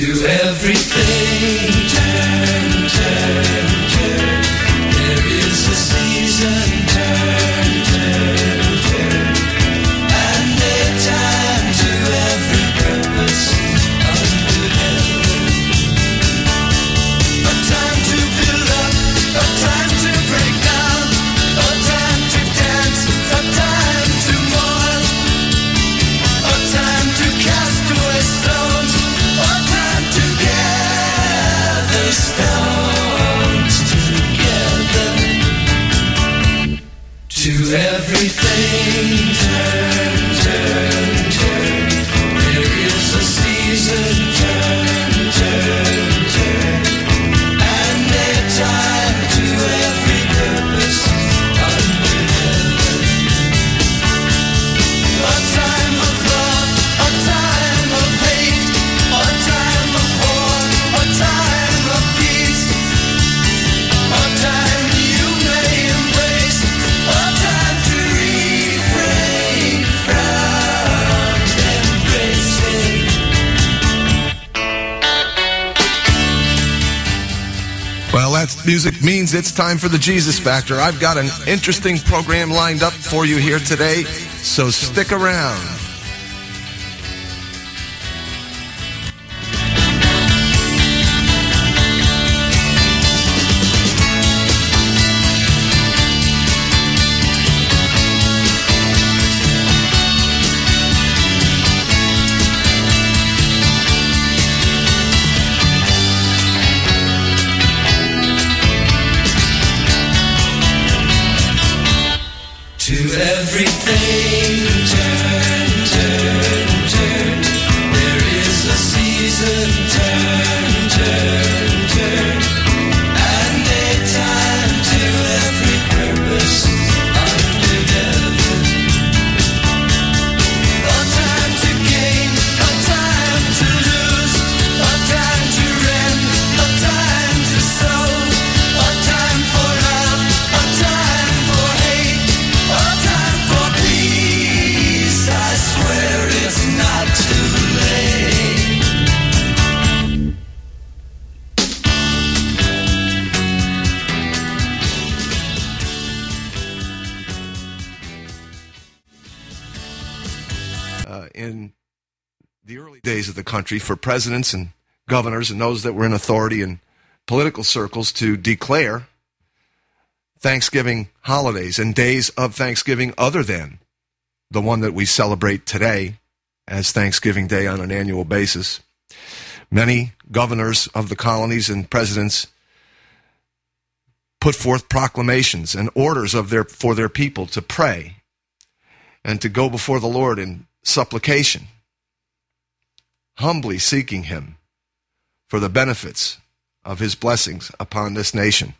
To everything, turn, turn, turn. There is a season, turn, turn, turn. And a time to every purpose under heaven. A time to build up, a time to break down, a time to dance, a time to mourn, a time to cast away stones, a time to gather stones together. To everything, turn, turn, turn. There is a season, turn, turn, turn. And a time to every purpose under heaven. A time of love, a time of hate, a time of war, a time of peace, a time you may embrace, a time to refrain from embracing. Well, that music means it's time for the Jesus Factor. I've got an interesting program lined up for you here today, so stick around. To everything, turn, turn, turn. There is a season, turn, turn, turn. And a time to every purpose under heaven. A time to gain, a time to lose, a time to rend, a time to sow, a time for love, a time for hate, a time for peace. I swear it's not too late. In the early days of the country, for presidents and governors and those that were in authority in political circles to declare Thanksgiving holidays and days of Thanksgiving other than the one that we celebrate today as Thanksgiving Day on an annual basis. Many governors of the colonies and presidents put forth proclamations and orders for their people to pray and to go before the Lord in supplication, humbly seeking him for the benefits of his blessings upon this nation.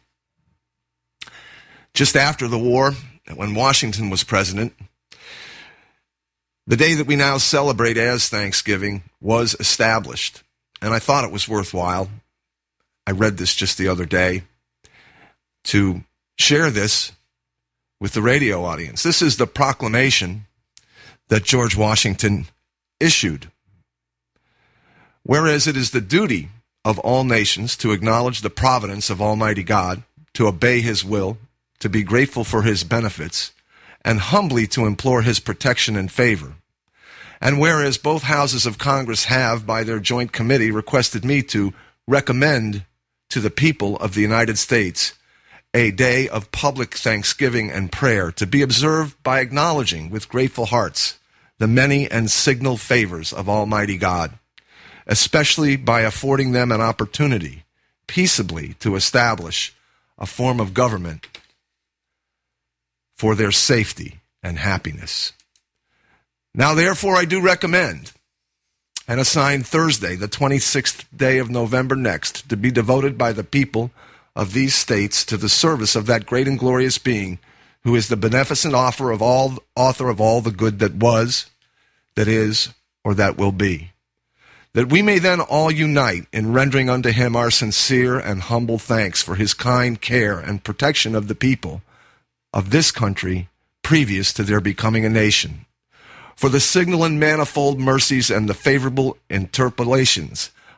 Just after the war, when Washington was president, the day that we now celebrate as Thanksgiving was established, and I thought it was worthwhile. I read this just the other day to share this with the radio audience. This is the proclamation that George Washington issued. Whereas it is the duty of all nations to acknowledge the providence of Almighty God, to obey his will, to be grateful for his benefits, and humbly to implore his protection and favor. And whereas both houses of Congress have, by their joint committee, requested me to recommend to the people of the United States a day of public thanksgiving and prayer to be observed by acknowledging with grateful hearts the many and signal favors of Almighty God, especially by affording them an opportunity peaceably to establish a form of government for their safety and happiness. Now, therefore, I do recommend and assign Thursday, the 26th day of November next, to be devoted by the people of these states to the service of that great and glorious being who is the beneficent author of all the good that was, that is, or that will be. That we may then all unite in rendering unto him our sincere and humble thanks for his kind care and protection of the people of this country previous to their becoming a nation, for the signal and manifold mercies and the favorable interpolations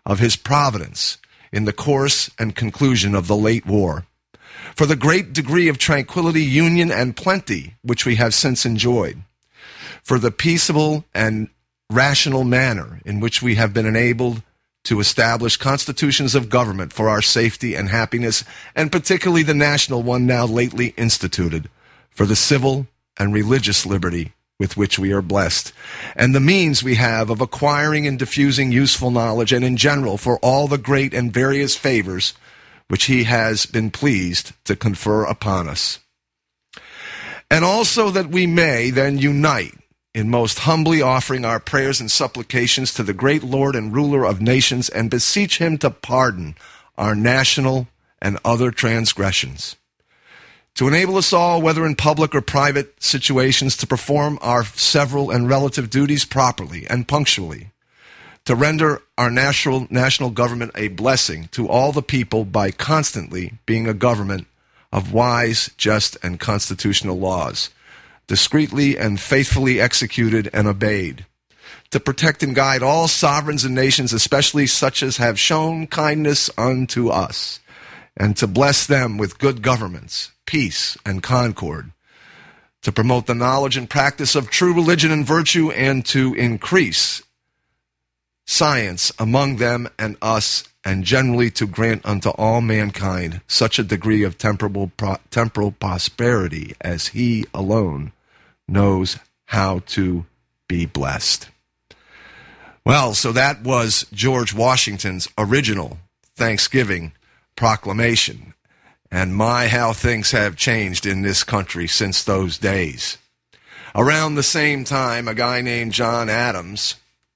of his providence in the course and conclusion of the late war, for the great degree of tranquility, union, and plenty which we have since enjoyed, for the peaceable and rational manner in which we have been enabled to establish constitutions of government for our safety and happiness, and particularly the national one now lately instituted, for the civil and religious liberty with which we are blessed, and the means we have of acquiring and diffusing useful knowledge, and in general for all the great and various favors which he has been pleased to confer upon us. And also that we may then unite in most humbly offering our prayers and supplications to the great Lord and ruler of nations, and beseech him to pardon our national and other transgressions, to enable us all, whether in public or private situations, to perform our several and relative duties properly and punctually, to render our national government a blessing to all the people by constantly being a government of wise, just, and constitutional laws, discreetly and faithfully executed and obeyed, to protect and guide all sovereigns and nations, especially such as have shown kindness unto us, and to bless them with good governments, peace, and concord, to promote the knowledge and practice of true religion and virtue, and to increase science among them and us, and generally to grant unto all mankind such a degree of temporal prosperity as he alone knows how to be blessed. Well, so that was George Washington's original Thanksgiving proclamation. And my, how things have changed in this country since those days. Around the same time, a guy named John Adams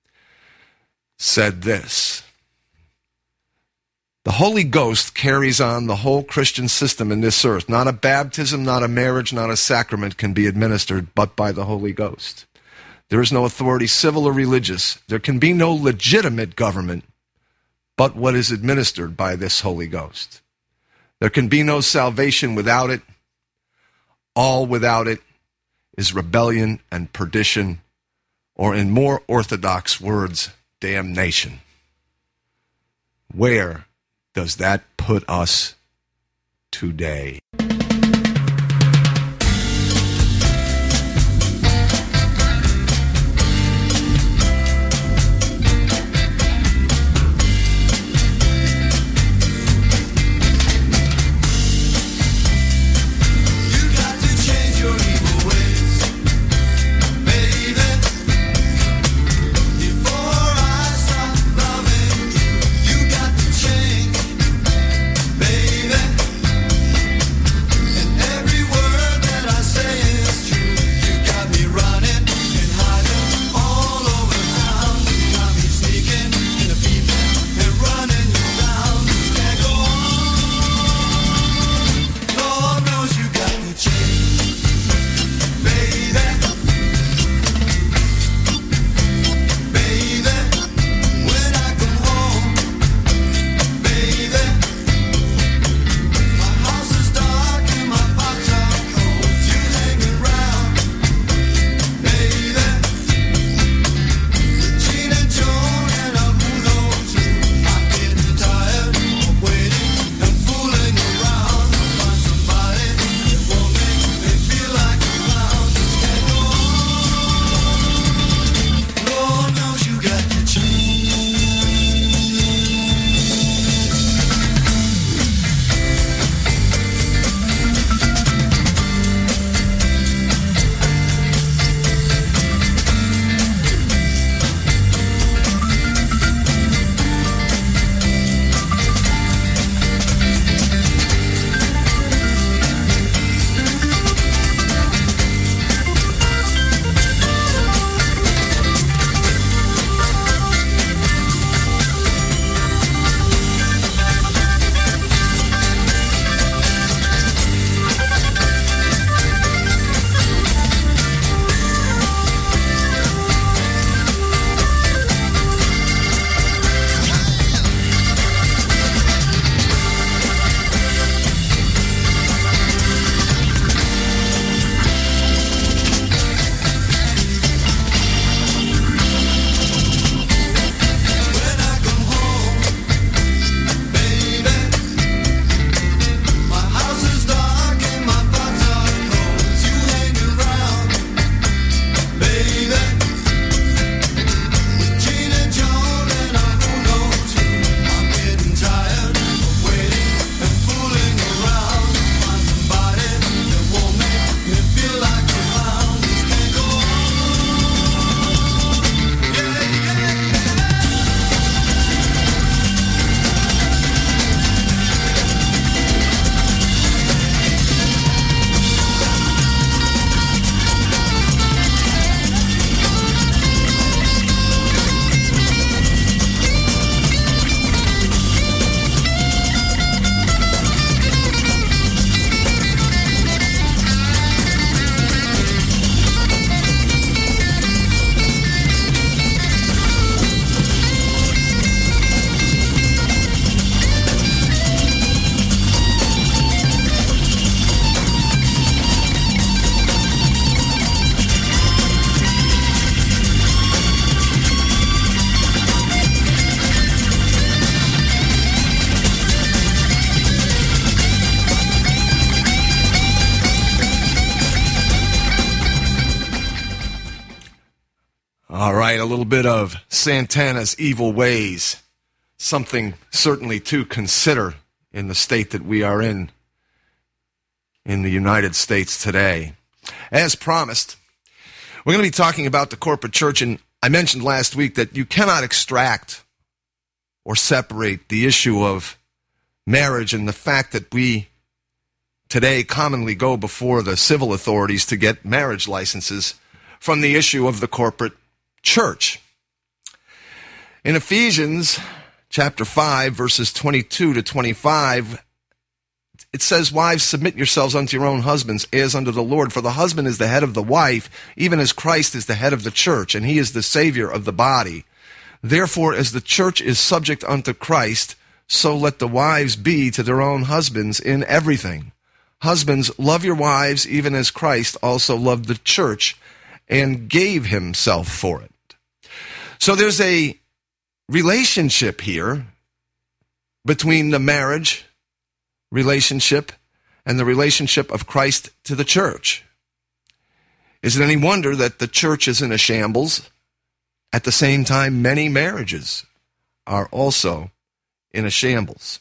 said this: the Holy Ghost carries on the whole Christian system in this earth. Not a baptism, not a marriage, not a sacrament can be administered but by the Holy Ghost. There is no authority, civil or religious. There can be no legitimate government but what is administered by this Holy Ghost. There can be no salvation without it. All without it is rebellion and perdition, or in more orthodox words, damnation. Where does that put us today? a little bit of Santana's Evil Ways, something certainly to consider in the state that we are in the United States today. As promised, we're going to be talking about the corporate church, and I mentioned last week that you cannot extract or separate the issue of marriage and the fact that we today commonly go before the civil authorities to get marriage licenses from the issue of the corporate church. In Ephesians chapter 5, verses 22 to 25, it says, "Wives, submit yourselves unto your own husbands as unto the Lord. For the husband is the head of the wife, even as Christ is the head of the church, and he is the Savior of the body. Therefore, as the church is subject unto Christ, so let the wives be to their own husbands in everything. Husbands, love your wives, even as Christ also loved the church and gave himself for it." So there's a relationship here between the marriage relationship and the relationship of Christ to the church. Is it any wonder that the church is in a shambles? At the same time, many marriages are also in a shambles.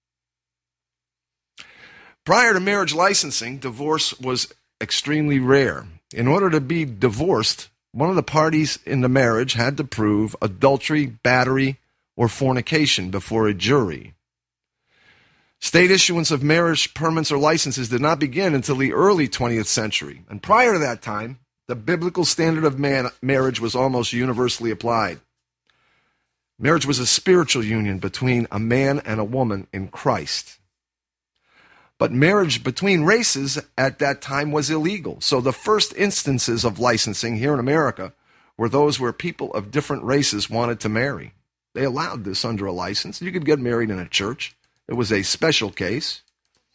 Prior to marriage licensing, divorce was extremely rare. In order to be divorced, one of the parties in the marriage had to prove adultery, battery, or fornication before a jury. State issuance of marriage permits or licenses did not begin until the early 20th century. And prior to that time, the biblical standard of marriage was almost universally applied. Marriage was a spiritual union between a man and a woman in Christ. But marriage between races at that time was illegal. So the first instances of licensing here in America were those where people of different races wanted to marry. They allowed this under a license. You could get married in a church. It was a special case.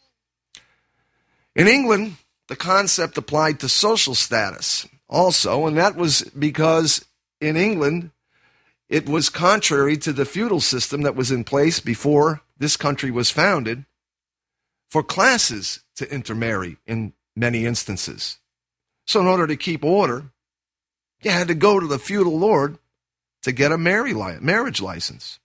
In England, the concept applied to social status also, and that was because in England, it was contrary to the feudal system that was in place before this country was founded for classes to intermarry in many instances. So in order to keep order, you had to go to the feudal lord to get a marriage license.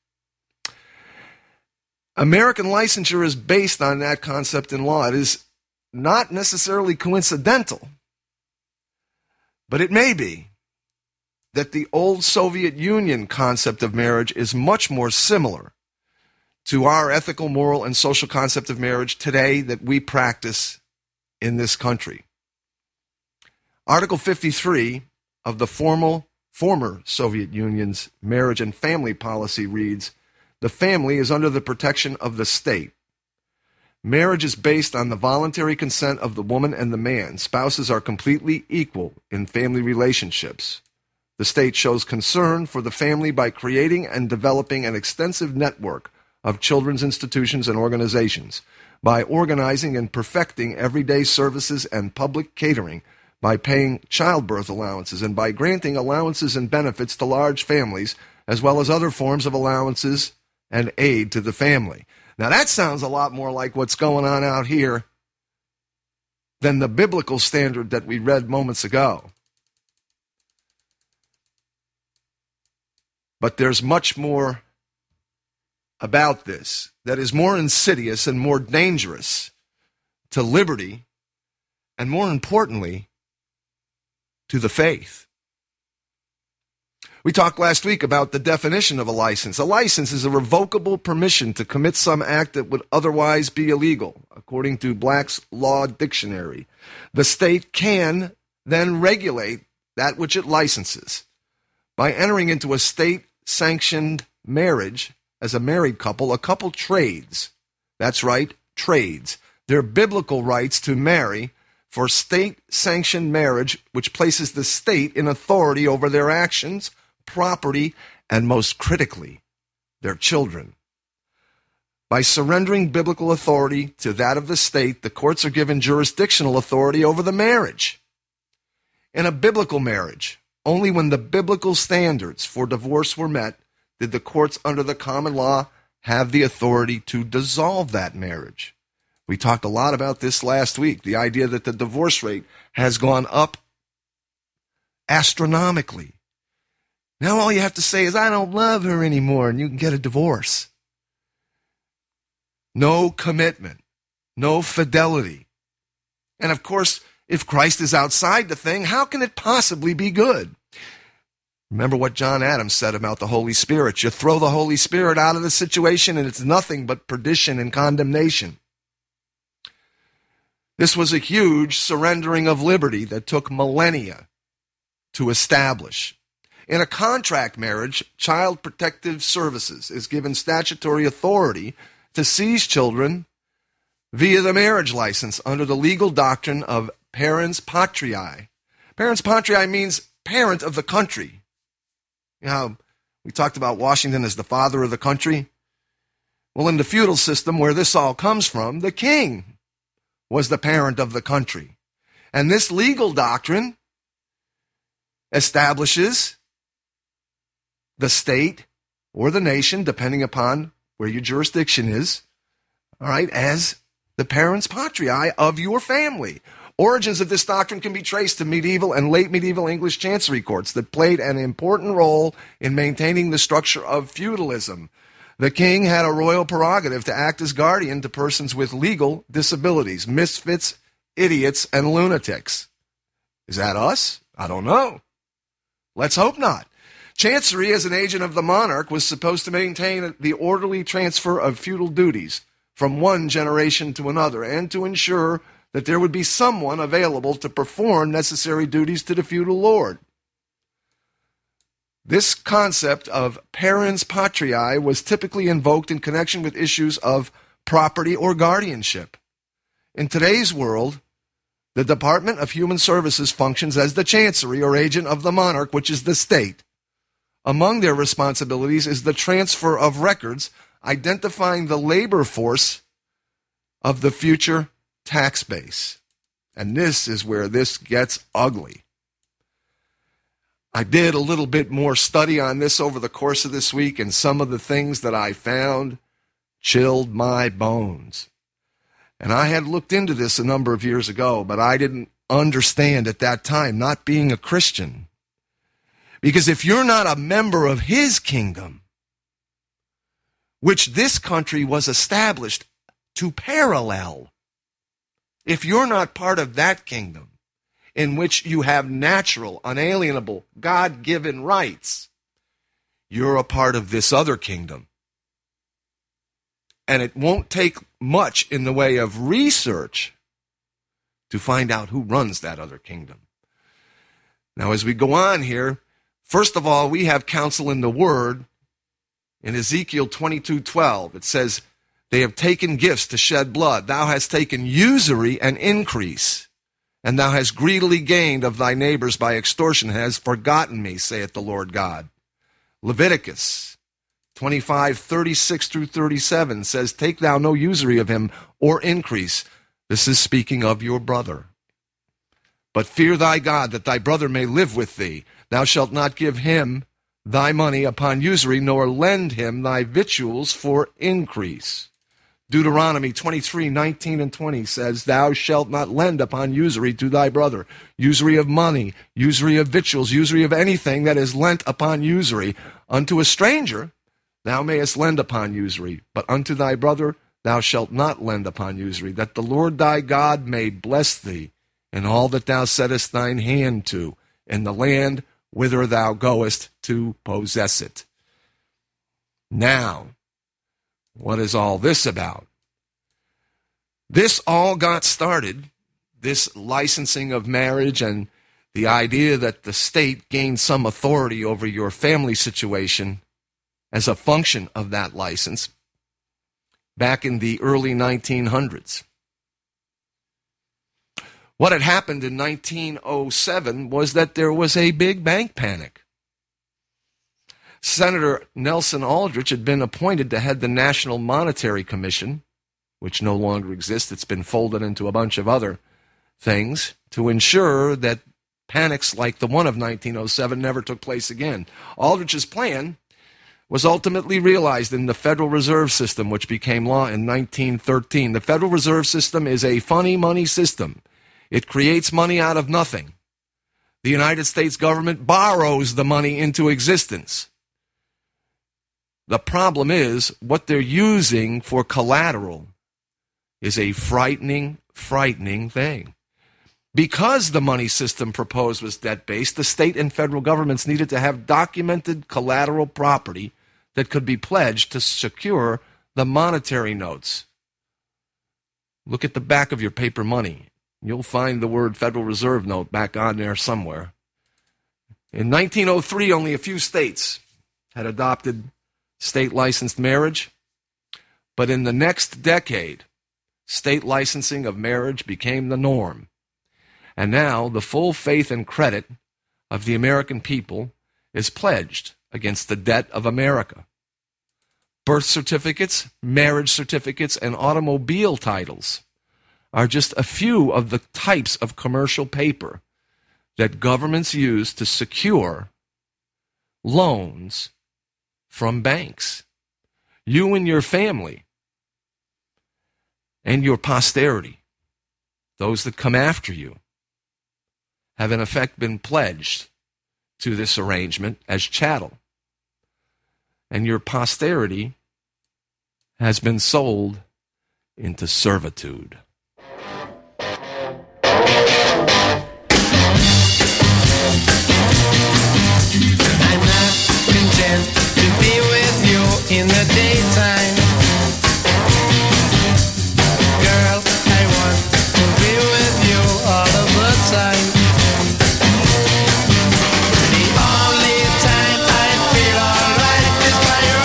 American licensure is based on that concept in law. It is not necessarily coincidental, but it may be that the old Soviet Union concept of marriage is much more similar to our ethical, moral, and social concept of marriage today that we practice in this country. Article 53 of the former Soviet Union's marriage and family policy reads, "The family is under the protection of the state. Marriage is based on the voluntary consent of the woman and the man. Spouses are completely equal in family relationships. The state shows concern for the family by creating and developing an extensive network of children's institutions and organizations, by organizing and perfecting everyday services and public catering, by paying childbirth allowances, and by granting allowances and benefits to large families, as well as other forms of allowances and aid to the family." Now that sounds a lot more like what's going on out here than the biblical standard that we read moments ago. But there's much more about this that is more insidious and more dangerous to liberty, and more importantly, to the faith. We talked last week about the definition of a license. A license is a revocable permission to commit some act that would otherwise be illegal, according to Black's Law Dictionary. The state can then regulate that which it licenses. By entering into a state-sanctioned marriage as a married couple, a couple trades. That's right, trades. Their biblical rights to marry for state-sanctioned marriage, which places the state in authority over their actions, property, and most critically, their children. By surrendering biblical authority to that of the state, the courts are given jurisdictional authority over the marriage. In a biblical marriage, only when the biblical standards for divorce were met did the courts under the common law have the authority to dissolve that marriage. We talked a lot about this last week, the idea that the divorce rate has gone up astronomically. Now all you have to say is, I don't love her anymore, and you can get a divorce. No commitment, no fidelity. And of course, if Christ is outside the thing, how can it possibly be good? Remember what John Adams said about the Holy Spirit. You throw the Holy Spirit out of the situation and it's nothing but perdition and condemnation. This was a huge surrendering of liberty that took millennia to establish. In a contract marriage, Child Protective Services is given statutory authority to seize children via the marriage license under the legal doctrine of parens patriae. Parens patriae means parent of the country. You know how we talked about Washington as the father of the country? Well, in the feudal system where this all comes from, the king was the parent of the country. And this legal doctrine establishes the state or the nation, depending upon where your jurisdiction is, all right, as the parens patriae of your family. Origins of this doctrine can be traced to medieval and late medieval English chancery courts that played an important role in maintaining the structure of feudalism. The king had a royal prerogative to act as guardian to persons with legal disabilities, misfits, idiots, and lunatics. Is that us? I don't know. Let's hope not. Chancery, as an agent of the monarch, was supposed to maintain the orderly transfer of feudal duties from one generation to another and to ensure that there would be someone available to perform necessary duties to the feudal lord. This concept of parens patriae was typically invoked in connection with issues of property or guardianship. In today's world, the Department of Human Services functions as the chancery or agent of the monarch, which is the state. Among their responsibilities is the transfer of records identifying the labor force of the future tax base. And this is where this gets ugly. I did a little bit more study on this over the course of this week, and some of the things that I found chilled my bones. And I had looked into this a number of years ago, but I didn't understand at that time, not being a Christian. Because if you're not a member of his kingdom, which this country was established to parallel, if you're not part of that kingdom in which you have natural, unalienable, God-given rights, you're a part of this other kingdom. And it won't take much in the way of research to find out who runs that other kingdom. Now, as we go on here, first of all, we have counsel in the Word. In Ezekiel 22:12, it says, they have taken gifts to shed blood. Thou hast taken usury and increase, and thou hast greedily gained of thy neighbors by extortion, and hast forgotten me, saith the Lord God. Leviticus 25:36 through 37 says, take thou no usury of him or increase. This is speaking of your brother. But fear thy God, that thy brother may live with thee. Thou shalt not give him thy money upon usury, nor lend him thy victuals for increase. Deuteronomy 23:19 and 20 says, thou shalt not lend upon usury to thy brother. Usury of money, usury of victuals, usury of anything that is lent upon usury. Unto a stranger thou mayest lend upon usury, but unto thy brother thou shalt not lend upon usury, that the Lord thy God may bless thee in all that thou settest thine hand to, in the land whither thou goest to possess it. Now, what is all this about? This all got started, this licensing of marriage and the idea that the state gained some authority over your family situation as a function of that license back in the early 1900s. What had happened in 1907 was that there was a big bank panic. Senator Nelson Aldrich had been appointed to head the National Monetary Commission, which no longer exists. It's been folded into a bunch of other things to ensure that panics like the one of 1907 never took place again. Aldrich's plan was ultimately realized in the Federal Reserve System, which became law in 1913. The Federal Reserve System is a funny money system. It creates money out of nothing. The United States government borrows the money into existence. The problem is what they're using for collateral is a frightening, frightening thing. Because the money system proposed was debt-based, the state and federal governments needed to have documented collateral property that could be pledged to secure the monetary notes. Look at the back of your paper money. You'll find the word Federal Reserve note back on there somewhere. In 1903, only a few states had adopted state-licensed marriage, but in the next decade, state licensing of marriage became the norm. And now the full faith and credit of the American people is pledged against the debt of America. Birth certificates, marriage certificates, and automobile titles are just a few of the types of commercial paper that governments use to secure loans from banks. You and your family and your posterity, those that come after you, have in effect been pledged to this arrangement as chattel. And your posterity has been sold into servitude. I'm not content to be with you in the daytime. Girl, I want to be with you all of the time. The only time I feel alright is by your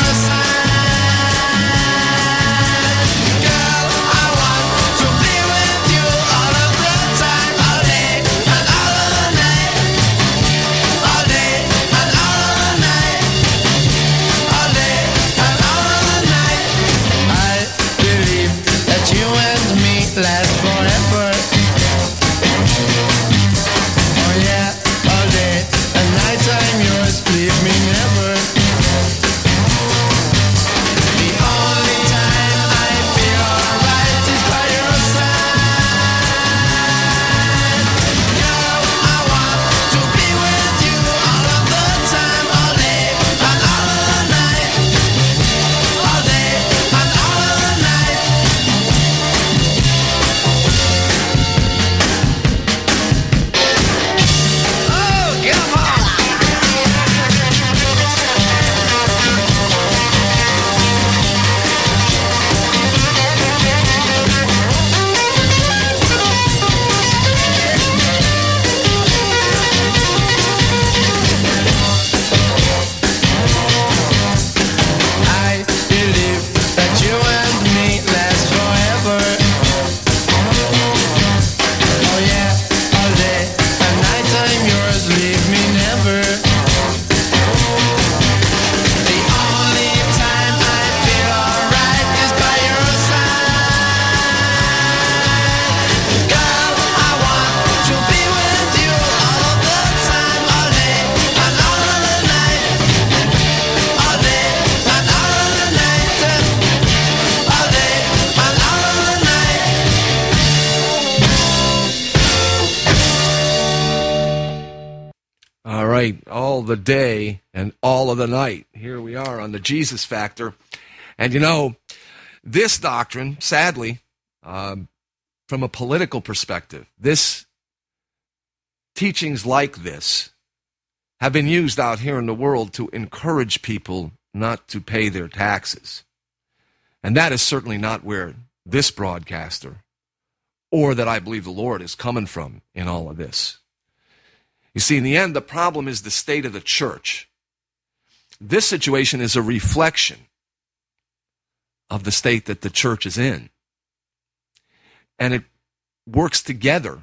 side. Girl, I want to be with you all of the time, all day and all of the night. All day and all of the night. All day and all of the night. I believe that you and me last forever. Oh yeah, all day and night I'm yours, leave me never. The only time I feel alright is by your side. Girl, I want to be with you all of the time, all day and all of the night. All day and all of the night. Oh, come on! I believe that you and me last forever. Oh yeah, all day and night I'm yours, leave me never. The only time I feel alright is by your side. Girl, I want to be with you all of the time, all day and all of the night. All day and all of the night. All day and all of the night. All right, all the day and all of the night. Here we are on the Jesus Factor. And you know, this doctrine, sadly, from a political perspective, teachings like this have been used out here in the world to encourage people not to pay their taxes. And that is certainly not where this broadcaster, or that I believe the Lord, is coming from in all of this. You see, in the end, the problem is the state of the church. This situation is a reflection of the state that the church is in. And it works together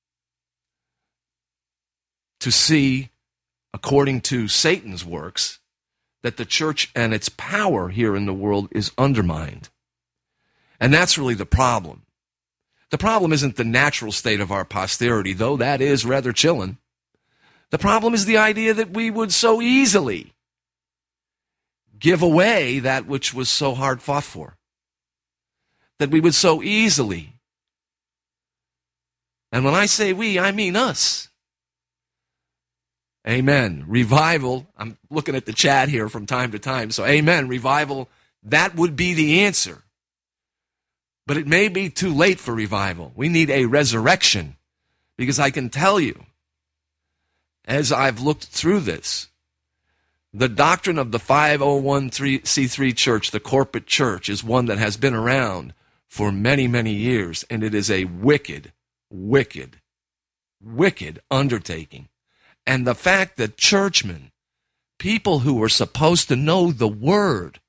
to see, according to Satan's works, that the church and its power here in the world is undermined. And that's really the problem. The problem isn't the natural state of our posterity, though that is rather chilling. The problem is the idea that we would so easily give away that which was so hard fought for. That we would so easily, and when I say we, I mean us, Amen. Revival, I'm looking at the chat here from time to time, so amen, revival, that would be the answer. But it may be too late for revival. We need a resurrection, because I can tell you, as I've looked through this, the doctrine of the 501c3 church, the corporate church, is one that has been around for many, many years, and it is a wicked, wicked, wicked undertaking. And the fact that churchmen, people who were supposed to know the word,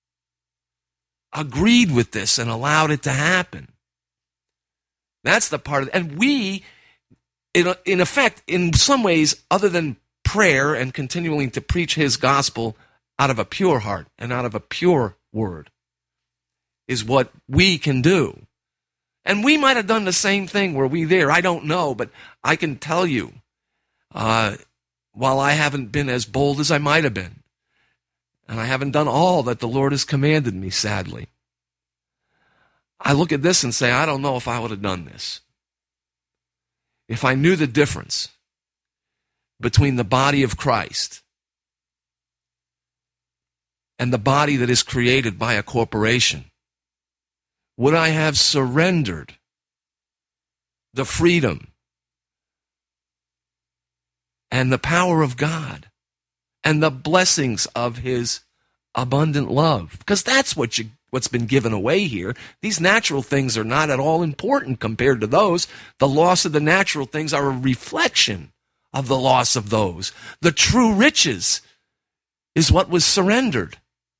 agreed with this and allowed it to happen. That's the part of it. And we, in effect, in some ways, other than prayer and continuing to preach his gospel out of a pure heart and out of a pure word, is what we can do. And we might have done the same thing. Were we there? I don't know, but I can tell you, while I haven't been as bold as I might have been, and I haven't done all that the Lord has commanded me, sadly, I look at this and say, I don't know if I would have done this. If I knew the difference between the body of Christ and the body that is created by a corporation, would I have surrendered the freedom and the power of God and the blessings of his abundant love? Because that's what's been given away here. These natural things are not at all important compared to those. The loss of the natural things are a reflection of the loss of those. The true riches is what was surrendered.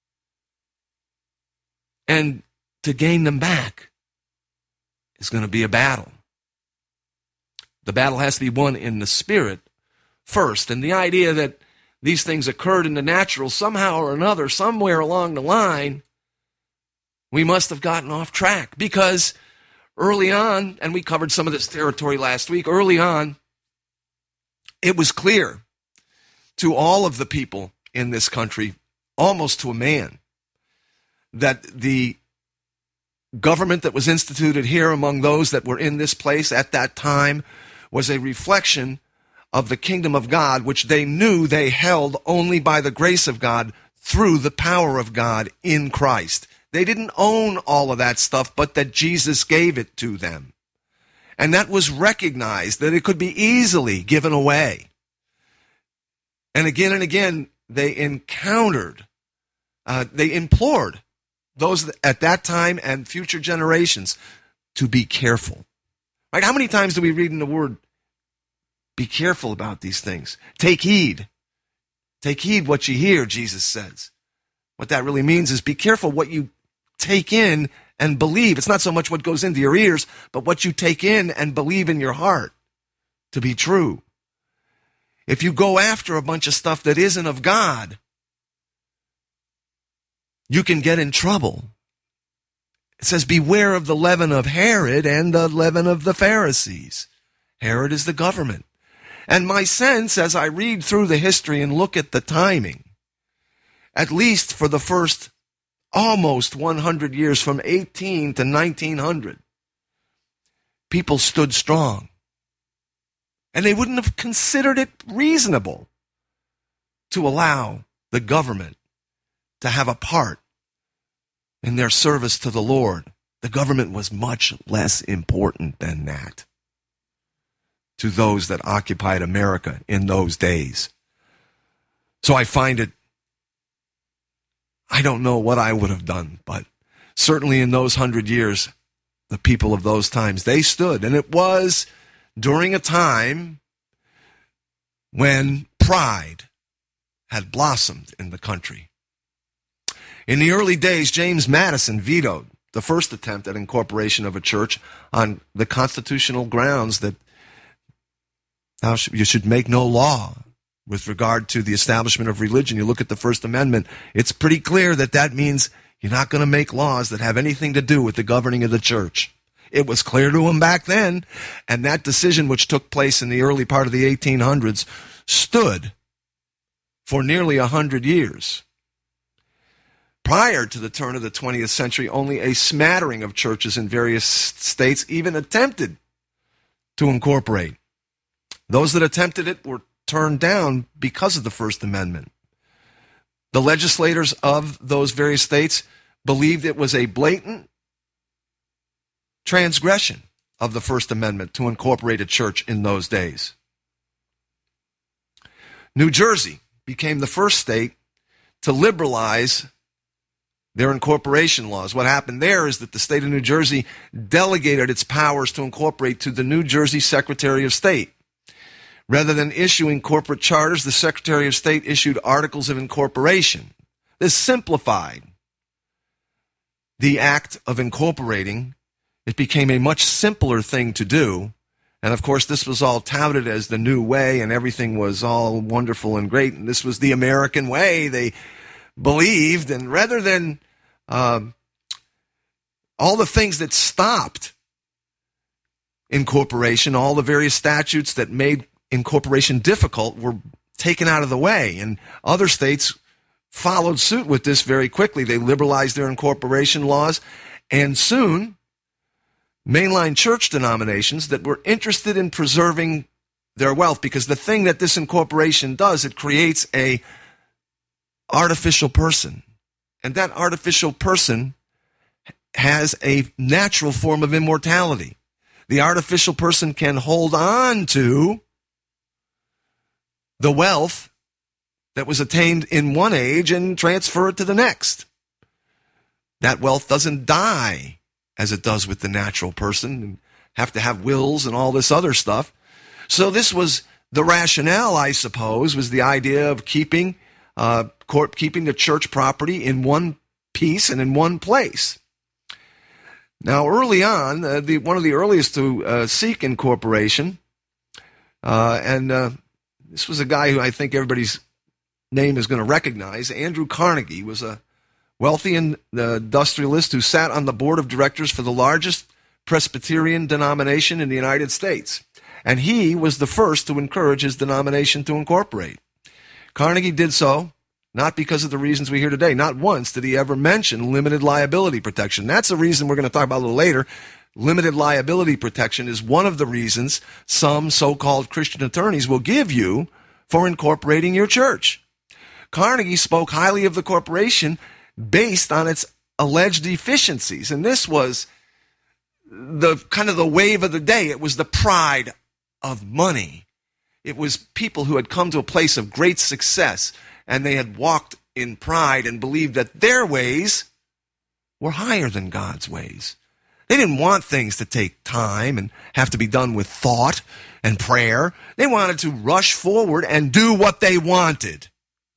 And to gain them back is going to be a battle. The battle has to be won in the spirit first. And the idea that these things occurred in the natural somehow or another, somewhere along the line, we must have gotten off track. Because early on, and we covered some of this territory last week, early on, it was clear to all of the people in this country, almost to a man, that the government that was instituted here among those that were in this place at that time was a reflection of the kingdom of God, which they knew they held only by the grace of God through the power of God in Christ. They didn't own all of that stuff, but that Jesus gave it to them. And that was recognized, that it could be easily given away. And again, they encountered, they implored those at that time and future generations to be careful. Right? How many times do we read in the Word, be careful about these things? Take heed. Take heed what you hear, Jesus says. What that really means is be careful what you take in and believe. It's not so much what goes into your ears, but what you take in and believe in your heart to be true. If you go after a bunch of stuff that isn't of God, you can get in trouble. It says, beware of the leaven of Herod and the leaven of the Pharisees. Herod is the government. And my sense, as I read through the history and look at the timing, at least for the first almost 100 years, from 18 to 1900, people stood strong. And they wouldn't have considered it reasonable to allow the government to have a part in their service to the Lord. The government was much less important than that to those that occupied America in those days. So I find it, I don't know what I would have done, but certainly in those 100 years, the people of those times, they stood. And it was during a time when pride had blossomed in the country. In the early days, James Madison vetoed the first attempt at incorporation of a church on the constitutional grounds that you should make no law with regard to the establishment of religion. You look at the First Amendment, it's pretty clear that that means you're not going to make laws that have anything to do with the governing of the church. It was clear to him back then, and that decision, which took place in the early part of the 1800s, stood for nearly 100 years. Prior to the turn of the 20th century, only a smattering of churches in various states even attempted to incorporate. Those that attempted it were turned down because of the First Amendment. The legislators of those various states believed it was a blatant transgression of the First Amendment to incorporate a church in those days. New Jersey became the first state to liberalize their incorporation laws. What happened there is that the state of New Jersey delegated its powers to incorporate to the New Jersey Secretary of State. Rather than issuing corporate charters, the Secretary of State issued articles of incorporation. This simplified the act of incorporating. It became a much simpler thing to do. And of course, this was all touted as the new way, and everything was all wonderful and great. And this was the American way, they believed. And rather than all the things that stopped incorporation, all the various statutes that made incorporation difficult were taken out of the way. And other states followed suit with this very quickly. They liberalized their incorporation laws, and soon mainline church denominations that were interested in preserving their wealth, because the thing that this incorporation does, it creates a artificial person. And that artificial person has a natural form of immortality. The artificial person can hold on to the wealth that was attained in one age and transfer it to the next. That wealth doesn't die as it does with the natural person, and have to have wills and all this other stuff. So this was the rationale, I suppose, was the idea of keeping the church property in one piece and in one place. Now, early on, one of the earliest to seek incorporation, this was a guy who I think everybody's name is going to recognize. Andrew Carnegie was a wealthy industrialist who sat on the board of directors for the largest Presbyterian denomination in the United States. And he was the first to encourage his denomination to incorporate. Carnegie did so not because of the reasons we hear today. Not once did he ever mention limited liability protection. That's a reason we're going to talk about a little later. Limited liability protection is one of the reasons some so-called Christian attorneys will give you for incorporating your church. Carnegie spoke highly of the corporation based on its alleged deficiencies. And this was the kind of the wave of the day. It was the pride of money. It was people who had come to a place of great success, and they had walked in pride and believed that their ways were higher than God's ways. They didn't want things to take time and have to be done with thought and prayer. They wanted to rush forward and do what they wanted.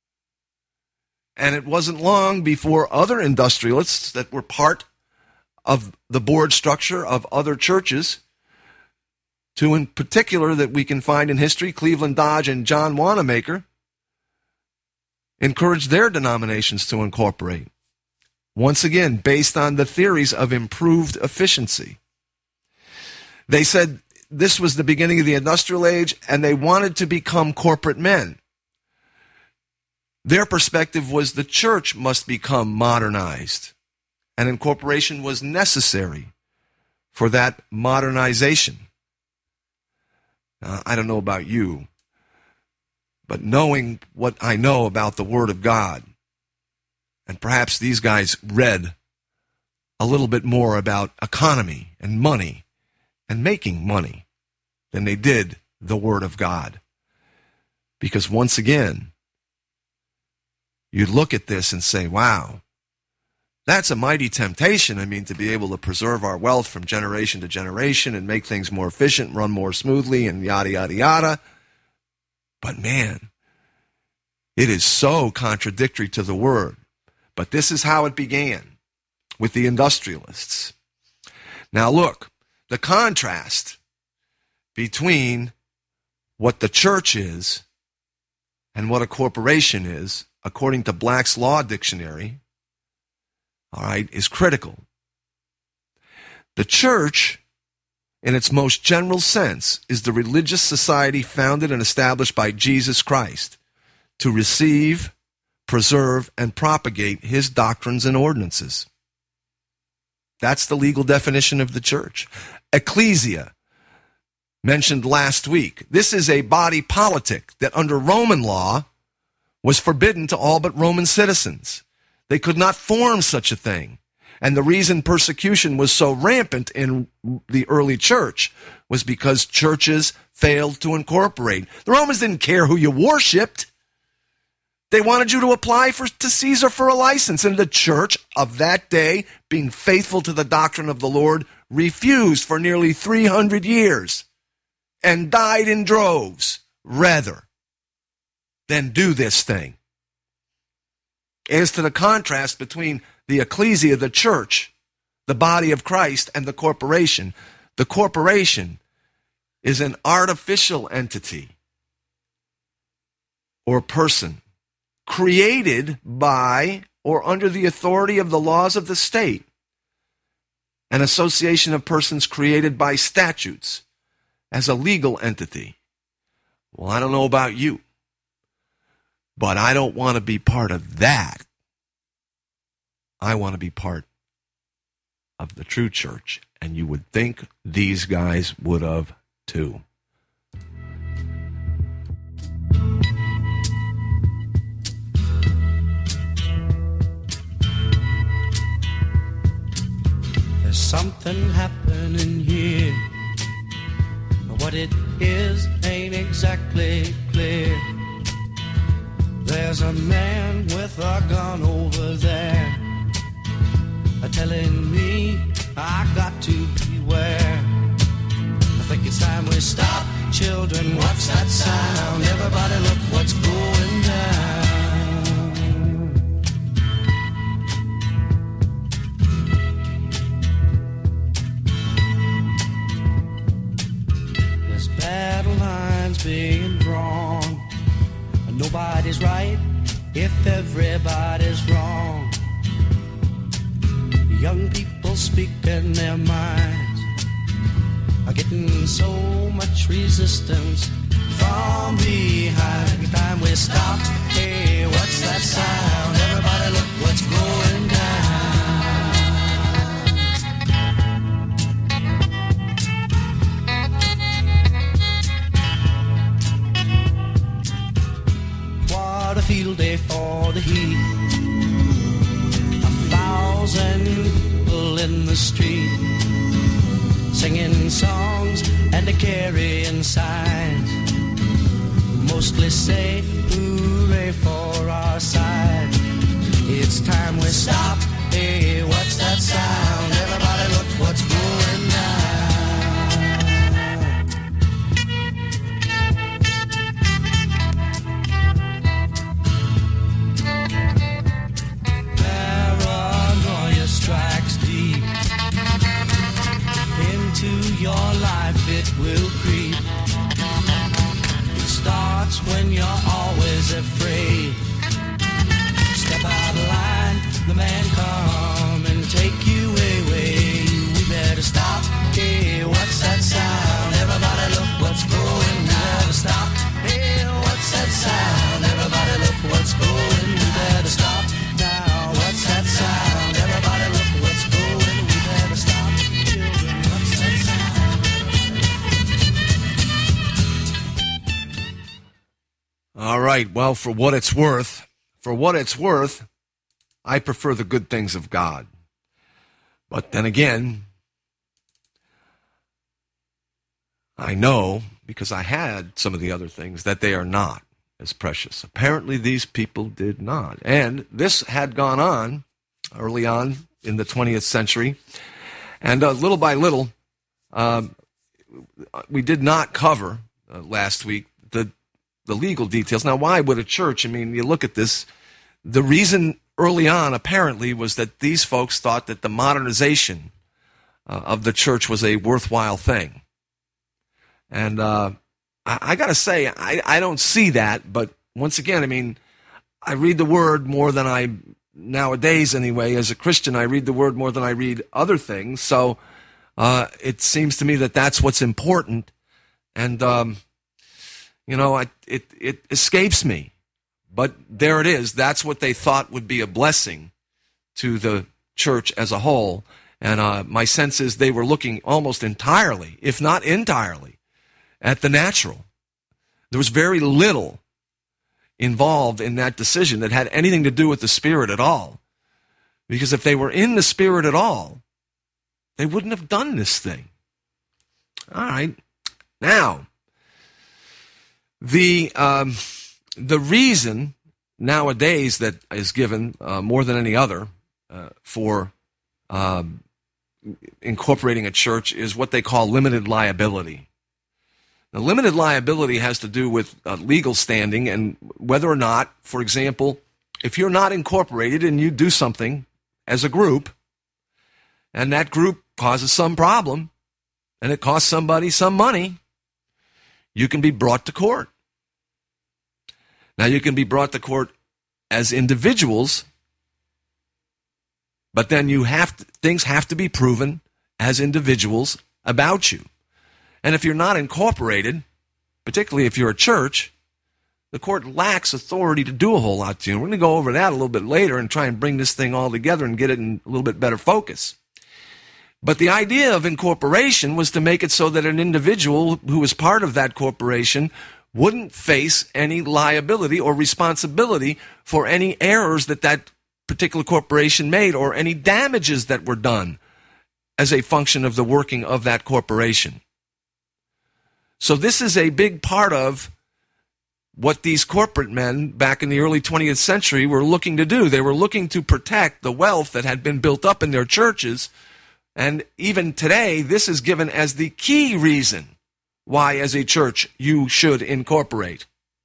And it wasn't long before other industrialists that were part of the board structure of other churches, two in particular that we can find in history, Cleveland Dodge and John Wanamaker, encouraged their denominations to incorporate. Once again, based on the theories of improved efficiency. They said this was the beginning of the industrial age, and they wanted to become corporate men. Their perspective was the church must become modernized, and incorporation was necessary for that modernization. Now, I don't know about you, but knowing what I know about the Word of God, and perhaps these guys read a little bit more about economy and money and making money than they did the Word of God. Because once again, you look at this and say, wow, that's a mighty temptation. I mean, to be able to preserve our wealth from generation to generation and make things more efficient, run more smoothly, and yada, yada, yada. But man, it is so contradictory to the Word. But this is how it began with the industrialists. Now look, the contrast between what the church is and what a corporation is, according to Black's Law Dictionary, all right, is critical. The church, in its most general sense, is the religious society founded and established by Jesus Christ to receive, preserve, and propagate his doctrines and ordinances. That's the legal definition of the church. Ecclesia, mentioned last week. This is a body politic that under Roman law was forbidden to all but Roman citizens. They could not form such a thing. And the reason persecution was so rampant in the early church was because churches failed to incorporate. The Romans didn't care who you worshipped. They wanted you to apply to Caesar for a license. And the church of that day, being faithful to the doctrine of the Lord, refused for nearly 300 years and died in droves rather than do this thing. As to the contrast between the ecclesia, the church, the body of Christ, and the corporation is an artificial entity or person created by or under the authority of the laws of the state, an association of persons created by statutes as a legal entity. Well, I don't know about you, but I don't want to be part of that. I want to be part of the true church, and you would think these guys would have too. There's something happening here, but what it is ain't exactly clear. There's a man with a gun over there, telling me I got to beware. I think it's time we stop. Children, what's that sound? Everybody look what's going down. There's battle lines being drawn. Nobody's right if everybody's wrong. Young people speaking their minds are getting so much resistance from behind. Every time we stop, hey, what's that sound? Everybody look what's going down. What a field day for the heat. 1,000 people in the street, singing songs and carrying signs, mostly say hooray for our side. It's time we stop. Hey, what's that sound? Everybody look what's going strikes deep into your life, it will creep. It starts when you're always afraid. Step out of line, the man come and take you away. We better stop. Hey, what's that sound? Everybody look what's going. We better stop. Hey, what's that sound? Everybody look what's going. We better stop now. What's that sound? Everybody look what's going. We better stop. Children, what's that sound? All right, well, for what it's worth, I prefer the good things of God. But then again, I know, because I had some of the other things, that they are not as precious. Apparently these people did not. And this had gone on early on in the 20th century. And little by little, we did not cover last week the legal details. Now, why would a church? I mean, you look at this, the reason early on apparently was that these folks thought that the modernization of the church was a worthwhile thing. And I got to say, I don't see that. But once again, I mean, I read the word more than I, nowadays anyway, as a Christian, I read the word more than I read other things. So it seems to me that that's what's important. And, it escapes me. But there it is. That's what they thought would be a blessing to the church as a whole. And my sense is they were looking almost entirely, if not entirely, at the natural. There was very little involved in that decision that had anything to do with the Spirit at all. Because if they were in the Spirit at all, they wouldn't have done this thing. All right. Now, the reason nowadays that is given more than any other for incorporating a church is what they call limited liability. Now, limited liability has to do with legal standing and whether or not, for example, if you're not incorporated and you do something as a group, and that group causes some problem, and it costs somebody some money, you can be brought to court. Now, you can be brought to court as individuals, but then things have to be proven as individuals about you. And if you're not incorporated, particularly if you're a church, the court lacks authority to do a whole lot to you. We're going to go over that a little bit later and try and bring this thing all together and get it in a little bit better focus. But the idea of incorporation was to make it so that an individual who was part of that corporation wouldn't face any liability or responsibility for any errors that particular corporation made or any damages that were done as a function of the working of that corporation. So this is a big part of what these corporate men back in the early 20th century were looking to do. They were looking to protect the wealth that had been built up in their churches. And even today, this is given as the key reason why, as a church, you should incorporate.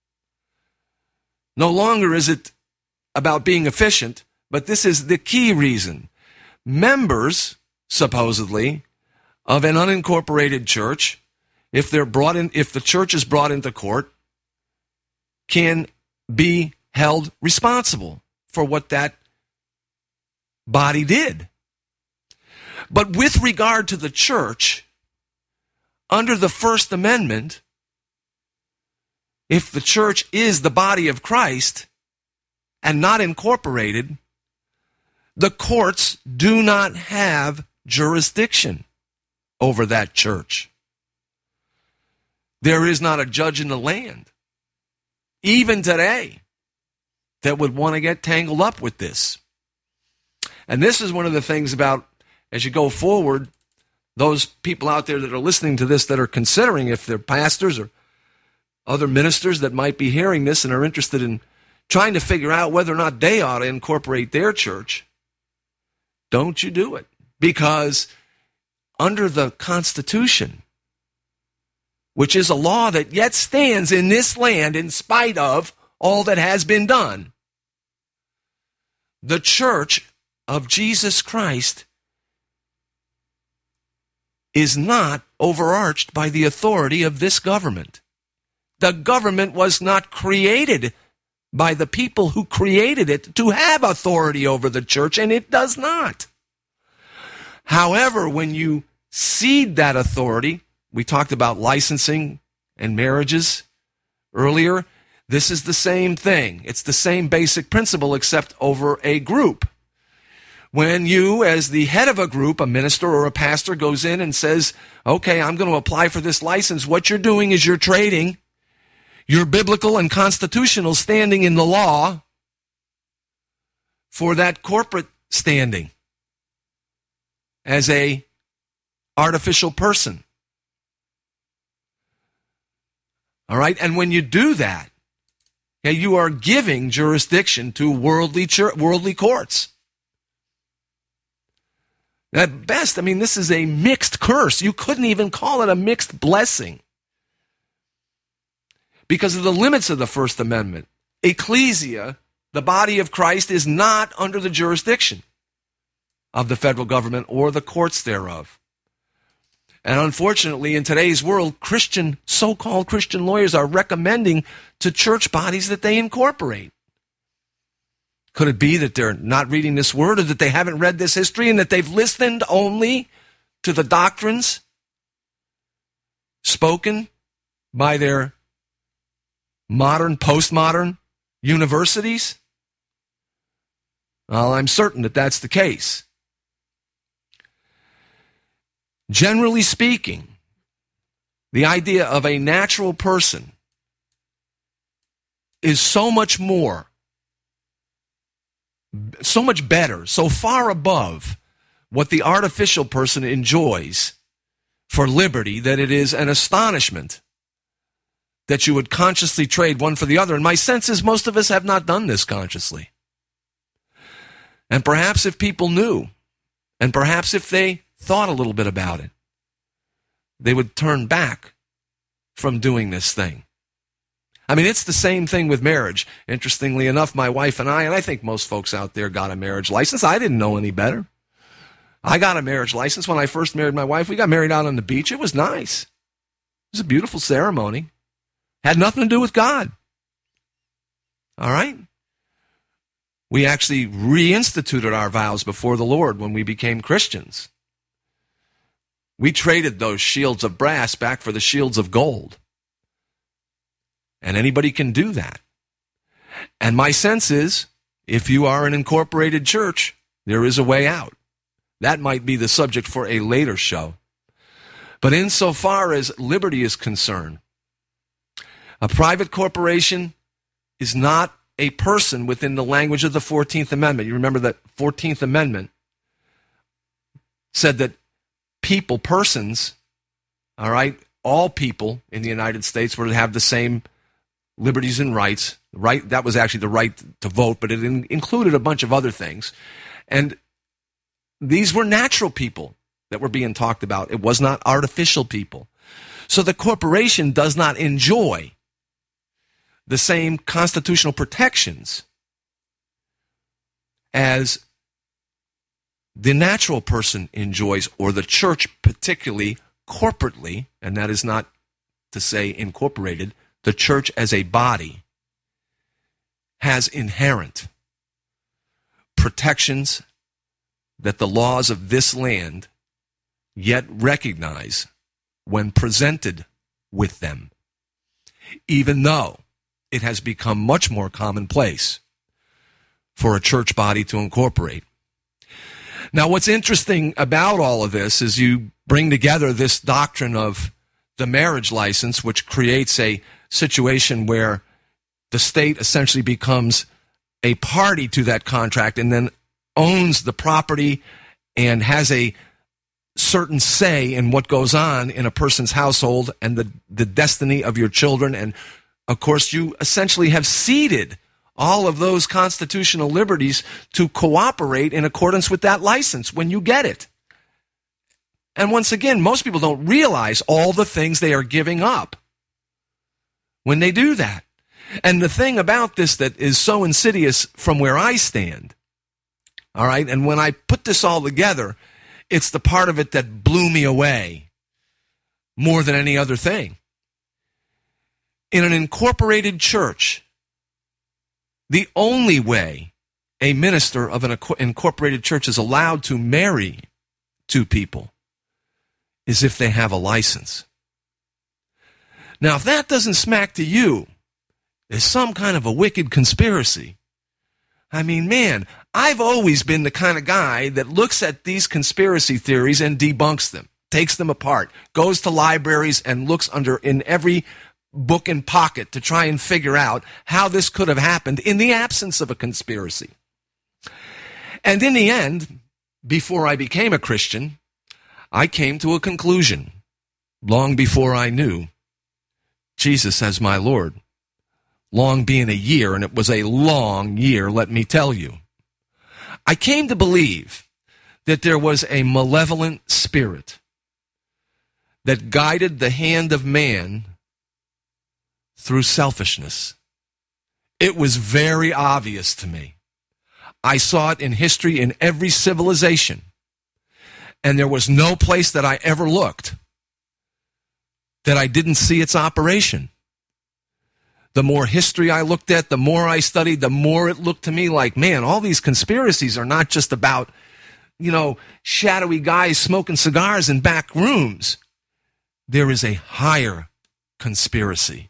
No longer is it about being efficient, but this is the key reason. Members, supposedly, of an unincorporated church, if the church is brought into court, can be held responsible for what that body did. But with regard to the church, under the First Amendment, if the church is the body of Christ and not incorporated, the courts do not have jurisdiction over that church. There is not a judge in the land, even today, that would want to get tangled up with this. And this is one of the things about, as you go forward, those people out there that are listening to this that are considering, if they're pastors or other ministers that might be hearing this and are interested in trying to figure out whether or not they ought to incorporate their church, don't you do it. Because under the Constitution, which is a law that yet stands in this land in spite of all that has been done, the church of Jesus Christ is not overarched by the authority of this government. The government was not created by the people who created it to have authority over the church, and it does not. However, when you cede that authority, we talked about licensing and marriages earlier. This is the same thing. It's the same basic principle except over a group. When you, as the head of a group, a minister or a pastor, goes in and says, okay, I'm going to apply for this license, what you're doing is you're trading your biblical and constitutional standing in the law for that corporate standing as a artificial person. All right? And when you do that, you are giving jurisdiction to worldly courts. At best, this is a mixed curse. You couldn't even call it a mixed blessing because of the limits of the First Amendment. Ecclesia, the body of Christ, is not under the jurisdiction of the federal government or the courts thereof. And unfortunately, in today's world, so-called Christian lawyers are recommending to church bodies that they incorporate. Could it be that they're not reading this word, or that they haven't read this history, and that they've listened only to the doctrines spoken by their modern, postmodern universities? Well, I'm certain that that's the case. Generally speaking, The idea of a natural person is so much more, so much better, so far above what the artificial person enjoys for liberty that it is an astonishment that you would consciously trade one for the other. And my sense is most of us have not done this consciously. And perhaps if people knew, and perhaps if they thought a little bit about it, they would turn back from doing this thing. I mean, it's the same thing with marriage. Interestingly enough, my wife and I think most folks out there got a marriage license. I didn't know any better. I got a marriage license when I first married my wife. We got married out on the beach. It was nice. It was a beautiful ceremony. Had nothing to do with God. All right? We actually reinstituted our vows before the Lord when we became Christians. We traded those shields of brass back for the shields of gold. And anybody can do that. And my sense is, if you are an incorporated church, there is a way out. That might be the subject for a later show. But insofar as liberty is concerned, a private corporation is not a person within the language of the 14th Amendment. You remember that 14th Amendment said that people, persons, all right, all people in the United States were to have the same liberties and rights. Right, that was actually the right to vote, but it included a bunch of other things. And these were natural people that were being talked about. It was not artificial people. So the corporation does not enjoy the same constitutional protections as the natural person enjoys, or the church particularly corporately, and that is not to say incorporated, the church as a body has inherent protections that the laws of this land yet recognize when presented with them, even though it has become much more commonplace for a church body to incorporate. Now, what's interesting about all of this is you bring together this doctrine of the marriage license, which creates a situation where the state essentially becomes a party to that contract and then owns the property and has a certain say in what goes on in a person's household and the destiny of your children. And, of course, you essentially have ceded all of those constitutional liberties to cooperate in accordance with that license when you get it. And once again, most people don't realize all the things they are giving up when they do that. And the thing about this that is so insidious from where I stand, all right, and when I put this all together, it's the part of it that blew me away more than any other thing. In an incorporated church, the only way a minister of an incorporated church is allowed to marry two people is if they have a license. Now, if that doesn't smack to you as some kind of a wicked conspiracy, I mean, man, I've always been the kind of guy that looks at these conspiracy theories and debunks them, takes them apart, goes to libraries and looks in every book and pocket to try and figure out how this could have happened in the absence of a conspiracy. And in the end, before I became a Christian, I came to a conclusion long before I knew Jesus as my Lord. Long being a year, and it was a long year, let me tell you. I came to believe that there was a malevolent spirit that guided the hand of man through selfishness. It was very obvious to me. I saw it in history in every civilization, and there was no place that I ever looked that I didn't see its operation. The more history I looked at, the more I studied, the more it looked to me like, man, all these conspiracies are not just about, shadowy guys smoking cigars in back rooms. There is a higher conspiracy.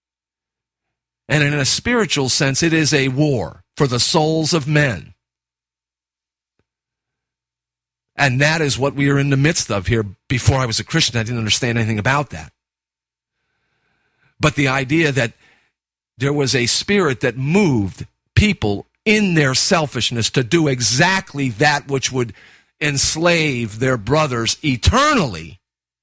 And in a spiritual sense, it is a war for the souls of men. And that is what we are in the midst of here. Before I was a Christian, I didn't understand anything about that. but the idea that there was a spirit that moved people in their selfishness to do exactly that which would enslave their brothers eternally.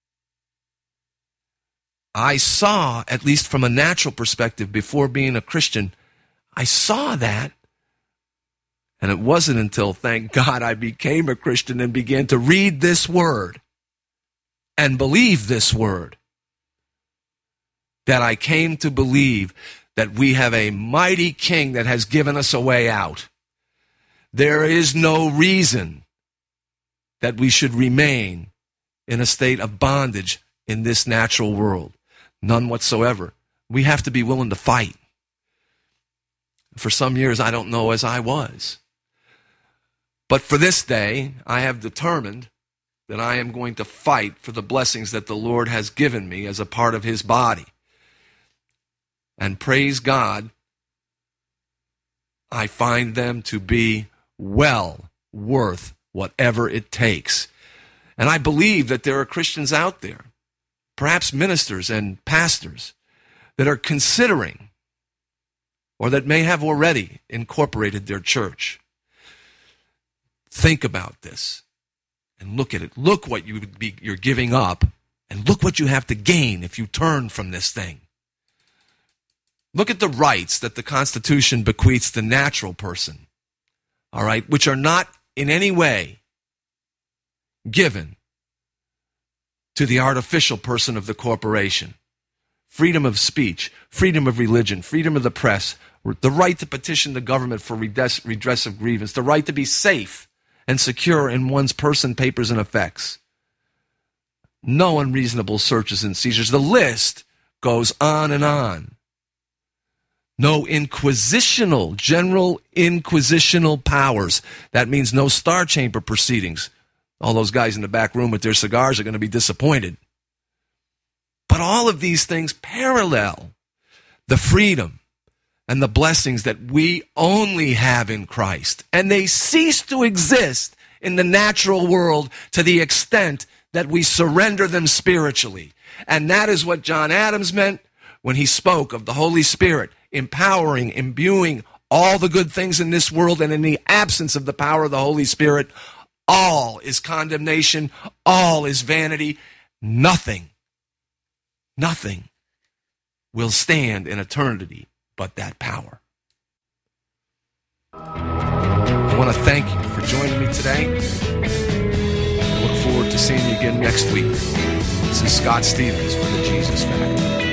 I saw, at least from a natural perspective, before being a Christian, I saw that. And it wasn't until, thank God, I became a Christian and began to read this word and believe this word that I came to believe that we have a mighty King that has given us a way out. There is no reason that we should remain in a state of bondage in this natural world. None whatsoever. We have to be willing to fight. For some years, I don't know as I was. But for this day, I have determined that I am going to fight for the blessings that the Lord has given me as a part of his body. And praise God, I find them to be well worth whatever it takes. And I believe that there are Christians out there, perhaps ministers and pastors, that are considering or that may have already incorporated their church. Think about this and look at it. Look what you're giving up, and look what you have to gain if you turn from this thing. Look at the rights that the Constitution bequeaths the natural person, all right, which are not in any way given to the artificial person of the corporation. Freedom of speech, freedom of religion, freedom of the press, the right to petition the government for redress of grievance, the right to be safe and secure in one's person, papers, and effects. No unreasonable searches and seizures. The list goes on and on. No general inquisitional powers. That means no Star Chamber proceedings. All those guys in the back room with their cigars are going to be disappointed. But all of these things parallel the freedom and the blessings that we only have in Christ. And they cease to exist in the natural world to the extent that we surrender them spiritually. And that is what John Adams meant when he spoke of the Holy Spirit empowering, imbuing all the good things in this world, and in the absence of the power of the Holy Spirit, all is condemnation, all is vanity. Nothing will stand in eternity but that power. I want to thank you for joining me today. I look forward to seeing you again next week. This is Scott Stevens for the Jesus Factor.